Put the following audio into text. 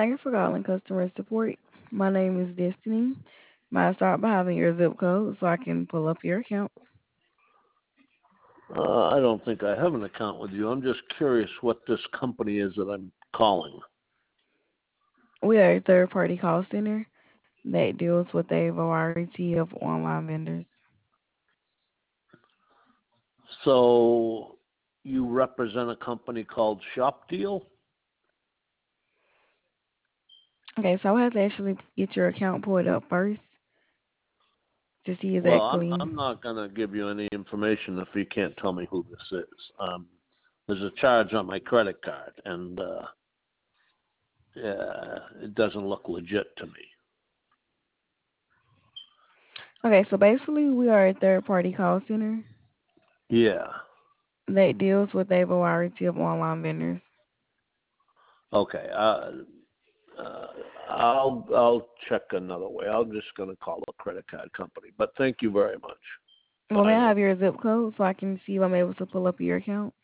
Thank you for calling customer support. My name is Destiny. May I start by having your zip code so I can pull up your account? I don't think I have an account with you. I'm just curious what this company is that I'm calling. We are a third party call center that deals with a variety of online vendors. So you represent a company called Shop Deal? Okay, so I have to actually get your account pulled up first to see Well, exactly. I'm not going to give you any information if you can't tell me who this is. There's a charge on my credit card, and yeah, it doesn't look legit to me. Okay, so basically, we are a third party call center Yeah. that deals with a variety of online vendors. Okay. Uh, I'll check another way. I'm just going to call a credit card company. But thank you very much. Well, may Bye I now. have your zip code so I can see if I'm able to pull up your account?